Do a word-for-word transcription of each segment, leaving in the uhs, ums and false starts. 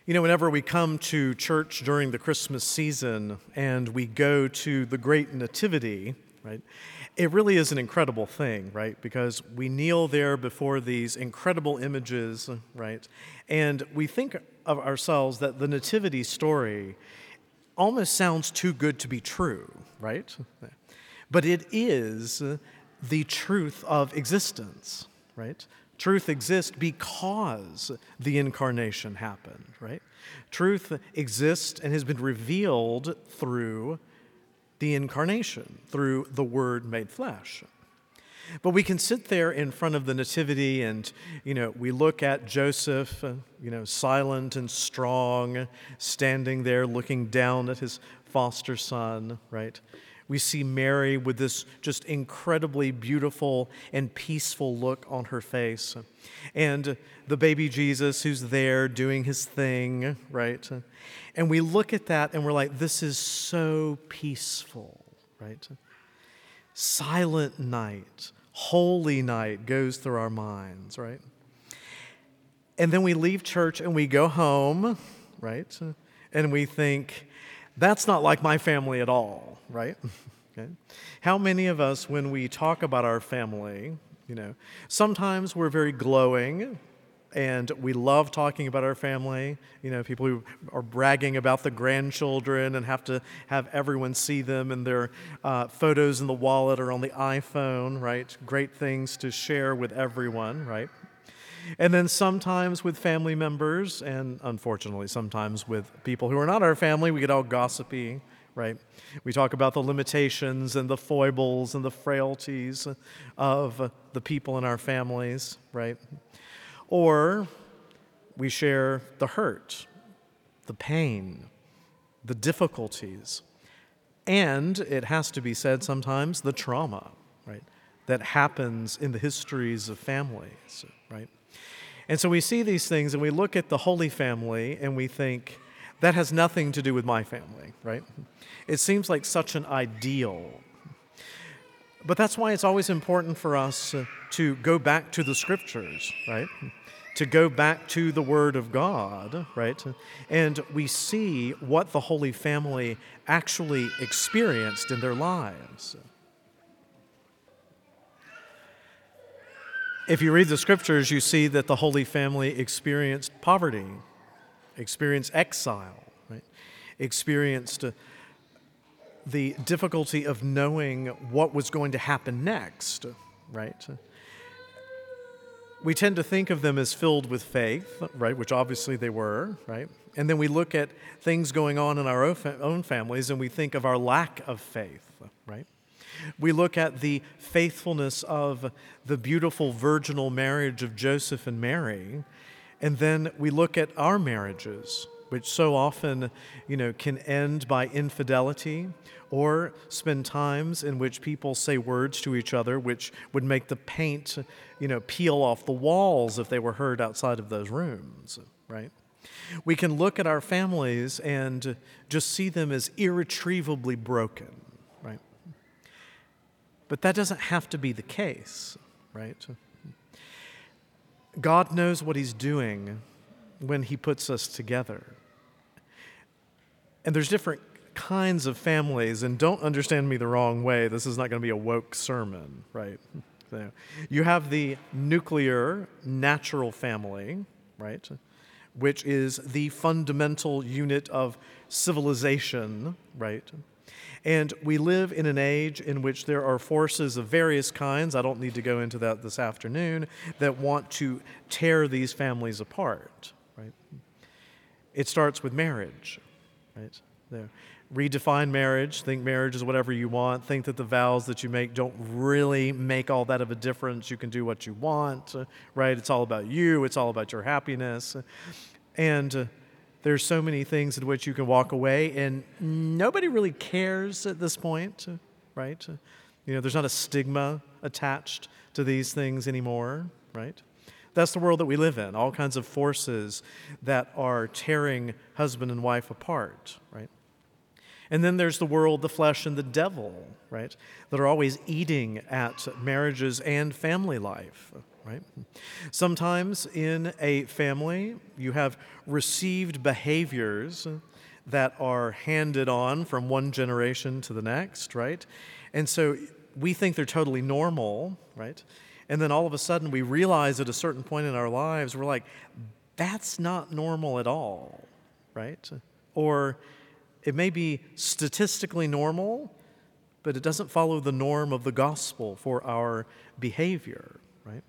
You know, whenever we come to church during the Christmas season and we go to the Great Nativity, right, it really is an incredible thing, right, because we kneel there before these incredible images, right, and we think of ourselves that the Nativity story almost sounds too good to be true, right? But it is the truth of existence, right? Truth exists because the incarnation happened, right? Truth exists and has been revealed through the incarnation, through the Word made flesh. But we can sit there in front of the Nativity and, you know, we look at Joseph, uh, you know, silent and strong, standing there looking down at his foster son, right? We see Mary with this just incredibly beautiful and peaceful look on her face. And the baby Jesus who's there doing his thing, right? And we look at that and we're like, this is so peaceful, right? Silent night, holy night goes through our minds, right? And then we leave church and we go home, right? And we think, that's not like my family at all, right? Okay. How many of us, when we talk about our family, you know, sometimes we're very glowing and we love talking about our family. You know, people who are bragging about the grandchildren and have to have everyone see them and their uh, photos in the wallet or on the iPhone, right? Great things to share with everyone, right? And then sometimes with family members, and unfortunately sometimes with people who are not our family, we get all gossipy, right? We talk about the limitations and the foibles and the frailties of the people in our families, right? Or we share the hurt, the pain, the difficulties, and it has to be said sometimes, the trauma, right, that happens in the histories of families, right? And so we see these things and we look at the Holy Family and we think, that has nothing to do with my family, right? It seems like such an ideal. But that's why it's always important for us uh, to go back to the Scriptures, right? To go back to the Word of God, right? And we see what the Holy Family actually experienced in their lives. If you read the Scriptures, you see that the Holy Family experienced poverty, experienced exile, right? Experienced uh, the difficulty of knowing what was going to happen next, right? We tend to think of them as filled with faith, right, which obviously they were, right? And then we look at things going on in our own families and we think of our lack of faith, right? We look at the faithfulness of the beautiful virginal marriage of Joseph and Mary, and then we look at our marriages, which so often, you know, can end by infidelity or spend times in which people say words to each other which would make the paint, you know, peel off the walls if they were heard outside of those rooms, right? We can look at our families and just see them as irretrievably broken, right? But that doesn't have to be the case, right? God knows what He's doing when He puts us together. And there's different kinds of families, and don't understand me the wrong way. This is not going to be a woke sermon, right? So you have the nuclear, natural family, right, which is the fundamental unit of civilization, right? And we live in an age in which there are forces of various kinds, I don't need to go into that this afternoon, that want to tear these families apart, right? It starts with marriage, right? There. Redefine marriage, think marriage is whatever you want, think that the vows that you make don't really make all that of a difference, you can do what you want, right? It's all about you, it's all about your happiness. And uh, there's so many things in which you can walk away and nobody really cares at this point, right? You know, there's not a stigma attached to these things anymore, right? That's the world that we live in, all kinds of forces that are tearing husband and wife apart, right? And then there's the world, the flesh, and the devil, right, that are always eating at marriages and family life, right? Sometimes in a family, you have received behaviors that are handed on from one generation to the next, right? And so we think they're totally normal, right? And then all of a sudden we realize at a certain point in our lives, we're like, that's not normal at all, right? Or it may be statistically normal, but it doesn't follow the norm of the gospel for our behavior, right?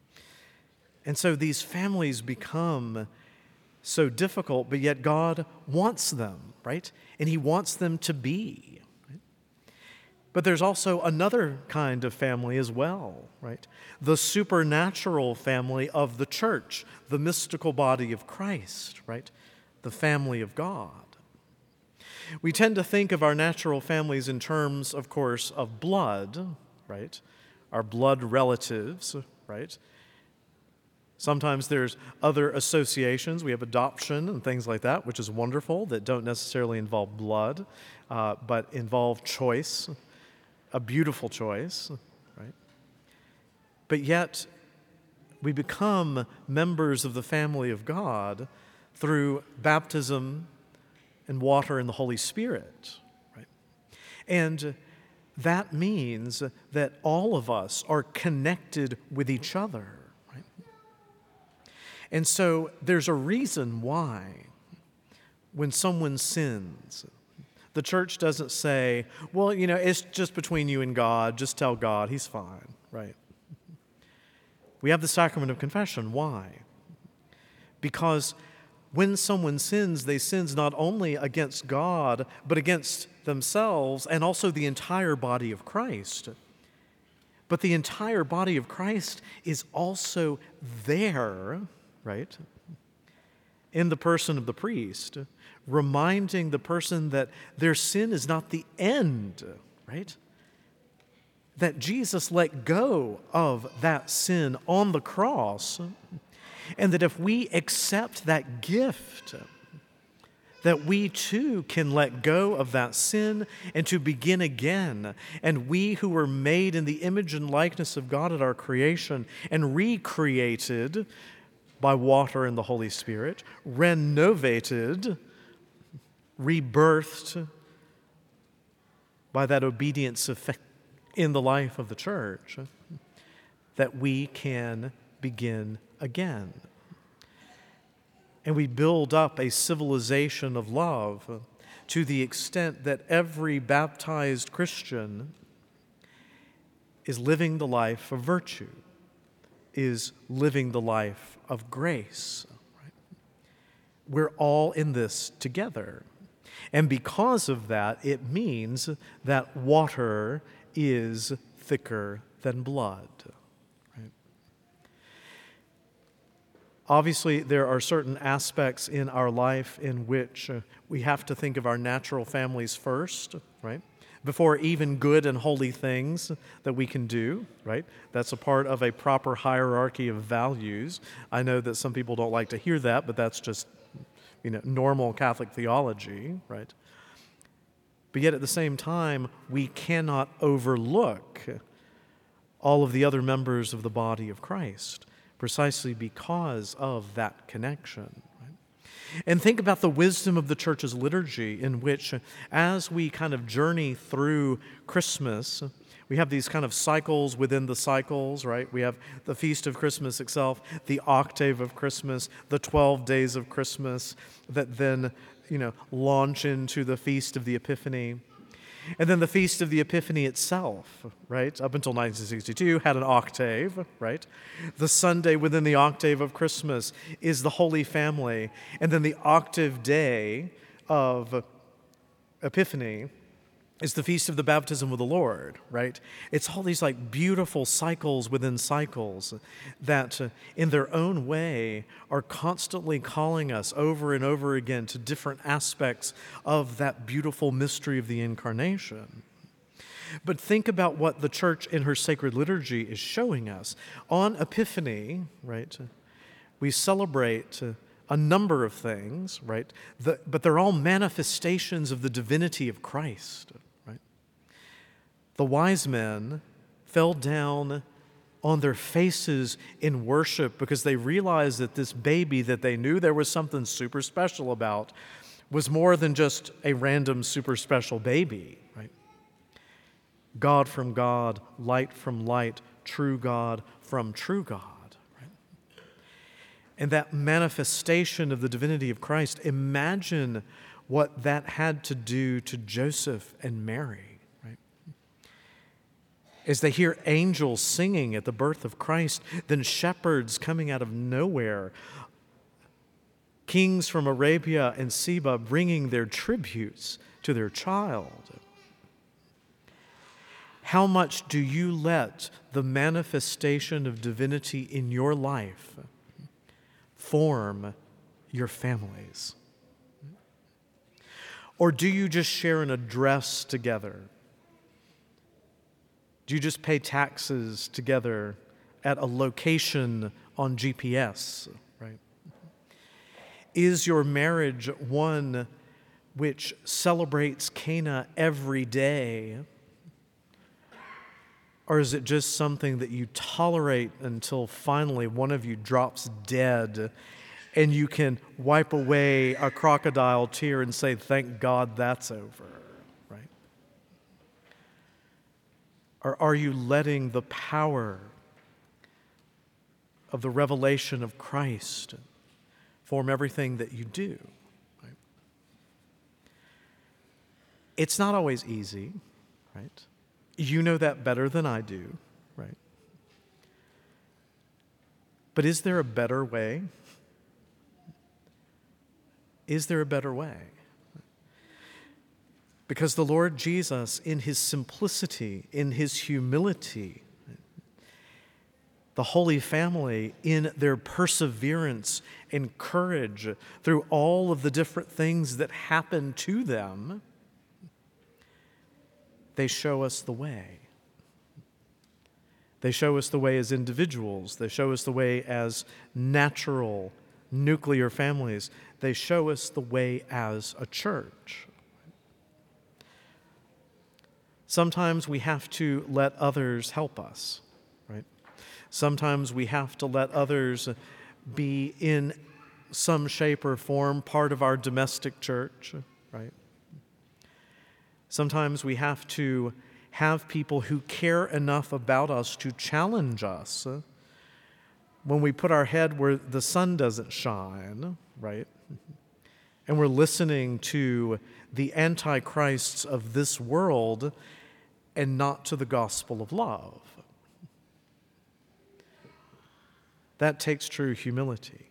And so these families become so difficult, but yet God wants them, right? And He wants them to be. Right? But there's also another kind of family as well, right? The supernatural family of the church, the mystical body of Christ, right? The family of God. We tend to think of our natural families in terms, of course, of blood, right? Our blood relatives, right? Sometimes there's other associations. We have adoption and things like that, which is wonderful, that don't necessarily involve blood, uh, but involve choice, a beautiful choice, right? But yet, we become members of the family of God through baptism and water and the Holy Spirit, right? And that means that all of us are connected with each other, right? And so there's a reason why when someone sins, the church doesn't say, well, you know, it's just between you and God, just tell God, He's fine, right? We have the sacrament of confession. Why? Because when someone sins, they sin not only against God, but against themselves and also the entire body of Christ. But the entire body of Christ is also there, right, in the person of the priest, reminding the person that their sin is not the end, right? That Jesus let go of that sin on the cross, and that if we accept that gift, that we too can let go of that sin and to begin again. And we who were made in the image and likeness of God at our creation and recreated by water and the Holy Spirit, renovated, rebirthed by that obedience effect in the life of the church, that we can begin again. And we build up a civilization of love to the extent that every baptized Christian is living the life of virtue, is living the life of grace. Right? We're all in this together. And because of that, it means that water is thicker than blood. Obviously, there are certain aspects in our life in which uh, we have to think of our natural families first, right? Before even good and holy things that we can do, right? That's a part of a proper hierarchy of values. I know that some people don't like to hear that, but that's just, you know, normal Catholic theology, right? But yet at the same time, we cannot overlook all of the other members of the body of Christ, precisely because of that connection. Right? And think about the wisdom of the church's liturgy, in which, as we kind of journey through Christmas, we have these kind of cycles within the cycles, right? We have the Feast of Christmas itself, the octave of Christmas, the twelve days of Christmas that then, you know, launch into the Feast of the Epiphany. And then the Feast of the Epiphany itself, right, up until nineteen sixty-two, had an octave, right? The Sunday within the octave of Christmas is the Holy Family. And then the octave day of Epiphany is the Feast of the Baptism of the Lord, right? It's all these like beautiful cycles within cycles that uh, in their own way are constantly calling us over and over again to different aspects of that beautiful mystery of the Incarnation. But think about what the church in her sacred liturgy is showing us. On Epiphany, right, we celebrate uh, a number of things, right? The, but they're all manifestations of the divinity of Christ, right? The wise men fell down on their faces in worship because they realized that this baby that they knew there was something super special about was more than just a random super special baby, right? God from God, light from light, true God from true God. And that manifestation of the divinity of Christ, imagine what that had to do to Joseph and Mary, right? As they hear angels singing at the birth of Christ, then shepherds coming out of nowhere, kings from Arabia and Seba bringing their tributes to their child. How much do you let the manifestation of divinity in your life form your families? Or do you just share an address together? Do you just pay taxes together at a location on G P S, right? Is your marriage one which celebrates Cana every day? Or is it just something that you tolerate until finally one of you drops dead and you can wipe away a crocodile tear and say, thank God that's over, right? Or are you letting the power of the revelation of Christ form everything that you do, right? It's not always easy, right? You know that better than I do, right? But is there a better way? Is there a better way? Because the Lord Jesus, in his simplicity, in his humility, the Holy Family, in their perseverance and courage through all of the different things that happen to them, they show us the way. They show us the way as individuals. They show us the way as natural, nuclear families. They show us the way as a church. Sometimes we have to let others help us, right? Sometimes we have to let others be in some shape or form part of our domestic church, right? Sometimes we have to have people who care enough about us to challenge us when we put our head where the sun doesn't shine, right? And we're listening to the antichrists of this world and not to the gospel of love. That takes true humility.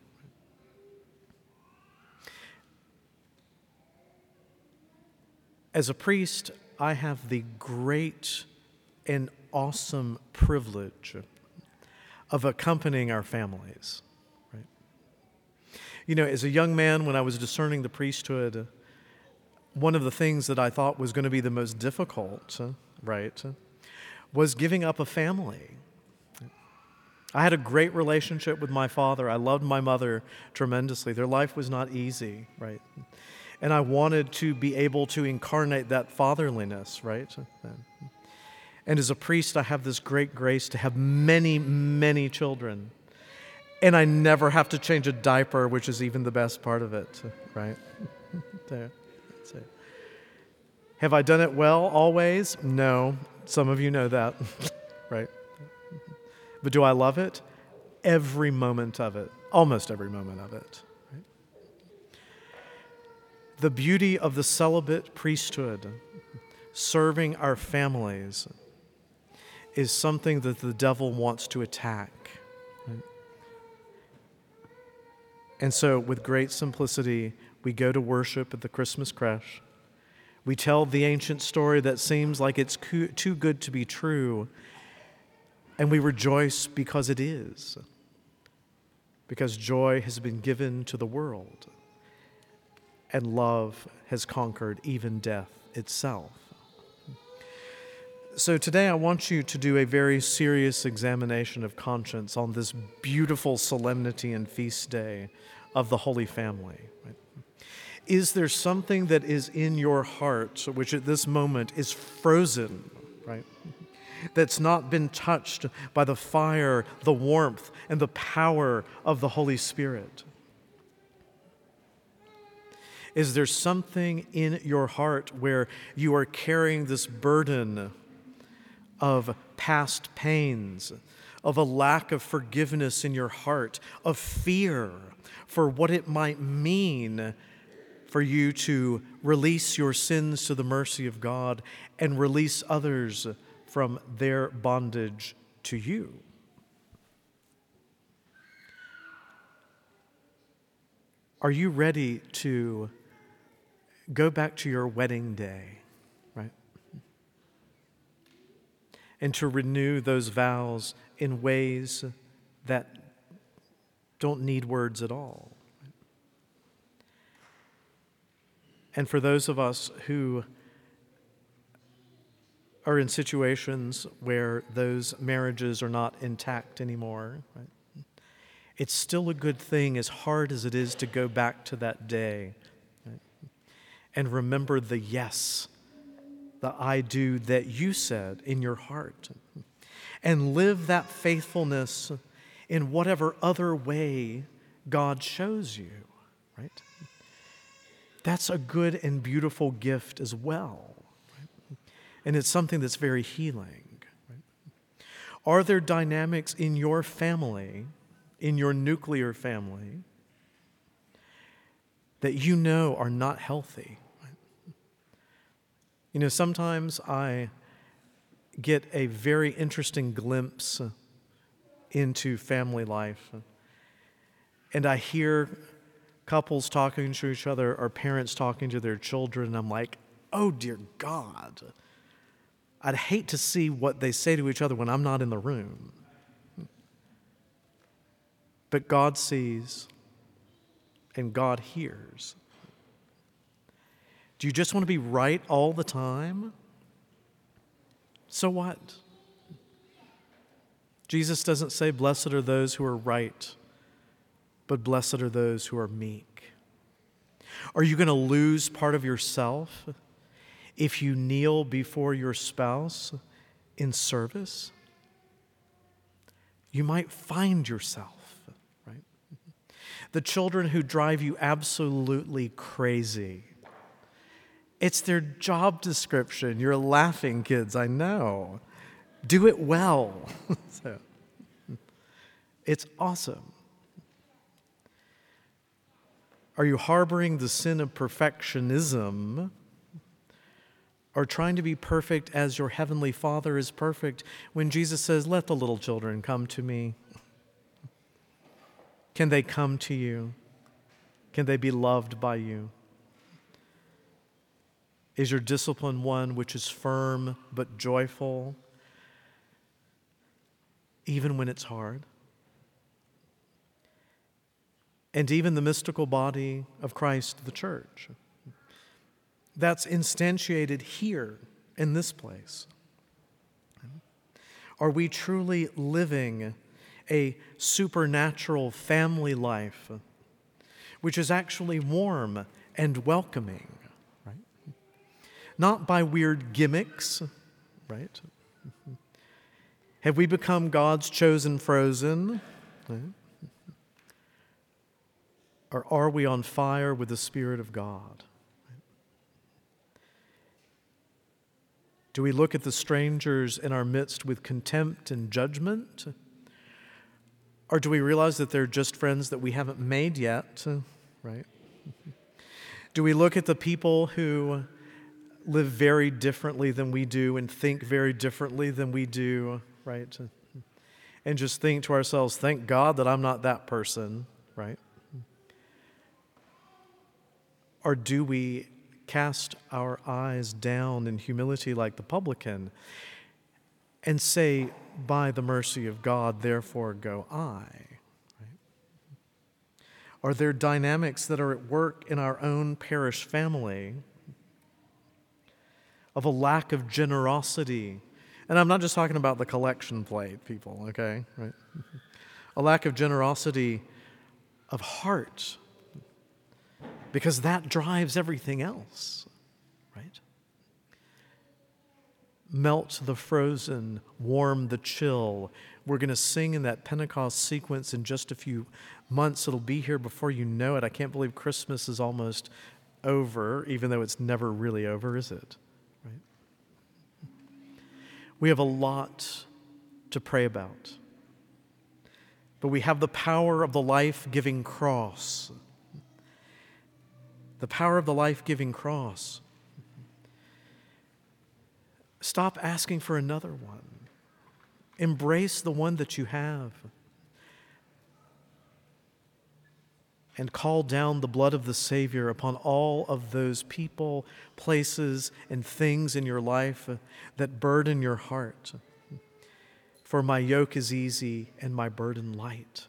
As a priest, I have the great and awesome privilege of accompanying our families. Right? You know, as a young man, when I was discerning the priesthood, one of the things that I thought was going to be the most difficult, right, was giving up a family. I had a great relationship with my father. I loved my mother tremendously. Their life was not easy, right? And I wanted to be able to incarnate that fatherliness, right? And as a priest, I have this great grace to have many, many children. And I never have to change a diaper, which is even the best part of it, right? There. That's it. Have I done it well always? No. Some of you know that, right? But do I love it? Every moment of it. Almost every moment of it. The beauty of the celibate priesthood, serving our families, is something that the devil wants to attack. Right? And so, with great simplicity, we go to worship at the Christmas creche. We tell the ancient story that seems like it's co- too good to be true, and we rejoice because it is, because joy has been given to the world. And love has conquered even death itself. So today I want you to do a very serious examination of conscience on this beautiful solemnity and feast day of the Holy Family? Right? Is there something that is in your heart which at this moment is frozen, right? That's not been touched by the fire, the warmth, and the power of the Holy Spirit? Is there something in your heart where you are carrying this burden of past pains, of a lack of forgiveness in your heart, of fear for what it might mean for you to release your sins to the mercy of God and release others from their bondage to you? Are you ready to go back to your wedding day, right? And to renew those vows in ways that don't need words at all? And for those of us who are in situations where those marriages are not intact anymore, right? It's still a good thing, as hard as it is to go back to that day, right? And remember the yes, the I do that you said in your heart, and live that faithfulness in whatever other way God shows you, right? That's a good and beautiful gift as well, right? And it's something that's very healing, right? Are there dynamics in your family, in your nuclear family, that you know are not healthy? You know, sometimes I get a very interesting glimpse into family life, and I hear couples talking to each other or parents talking to their children, and I'm like, oh dear God, I'd hate to see what they say to each other when I'm not in the room. But God sees and God hears. Do you just want to be right all the time? So what? Jesus doesn't say, blessed are those who are right, but blessed are those who are meek. Are you going to lose part of yourself if you kneel before your spouse in service? You might find yourself, right? The children who drive you absolutely crazy. It's their job description. You're laughing, kids, I know. Do it well. So, it's awesome. Are you harboring the sin of perfectionism, or trying to be perfect as your heavenly Father is perfect, when Jesus says, let the little children come to me? Can they come to you? Can they be loved by you? Is your discipline one which is firm but joyful, even when it's hard? And even the mystical body of Christ, the church, that's instantiated here in this place. Are we truly living a supernatural family life which is actually warm and welcoming? Not by weird gimmicks, right? Have we become God's chosen frozen? Right? Or are we on fire with the Spirit of God? Do we look at the strangers in our midst with contempt and judgment? Or do we realize that they're just friends that we haven't made yet, right? Do we look at the people who live very differently than we do and think very differently than we do, right? And just think to ourselves, thank God that I'm not that person, right? Or do we cast our eyes down in humility like the publican and say, by the mercy of God, therefore go I? Right? Are there dynamics that are at work in our own parish family of a lack of generosity? And I'm not just talking about the collection plate, people, okay? Right? A lack of generosity of heart because that drives everything else, right? Melt the frozen, warm the chill. We're going to sing in that Pentecost sequence in just a few months. It'll be here before you know it. I can't believe Christmas is almost over, even though it's never really over, is it? Right? We have a lot to pray about. But we have the power of the life-giving cross. The power of the life-giving cross. Stop asking for another one. Embrace the one that you have. And call down the blood of the Savior upon all of those people, places, and things in your life that burden your heart. For my yoke is easy and my burden light.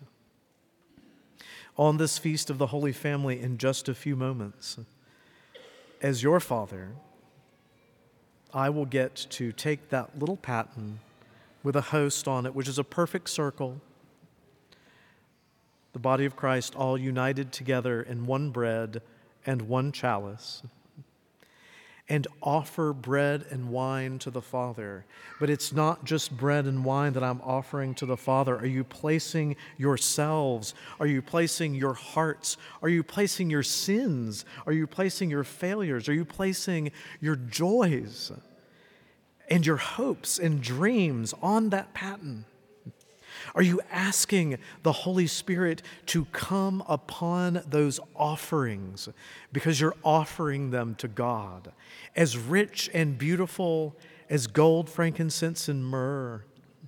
On this feast of the Holy Family, in just a few moments, as your Father, I will get to take that little paten with a host on it, which is a perfect circle, the body of Christ all united together in one bread and one chalice, and offer bread and wine to the Father. But it's not just bread and wine that I'm offering to the Father. Are you placing yourselves? Are you placing your hearts? Are you placing your sins? Are you placing your failures? Are you placing your joys and your hopes and dreams on that paten? Are you asking the Holy Spirit to come upon those offerings because you're offering them to God, as rich and beautiful as gold, frankincense, and myrrh,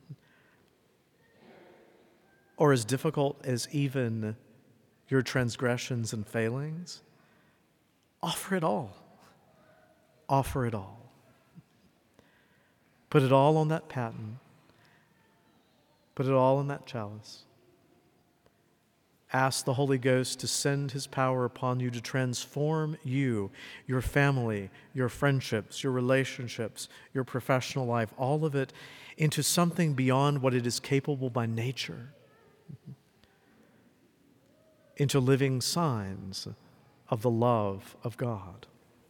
or as difficult as even your transgressions and failings? Offer it all. Offer it all. Put it all on that paten. Put it all in that chalice. Ask the Holy Ghost to send his power upon you to transform you, your family, your friendships, your relationships, your professional life, all of it into something beyond what it is capable by nature, into living signs of the love of God.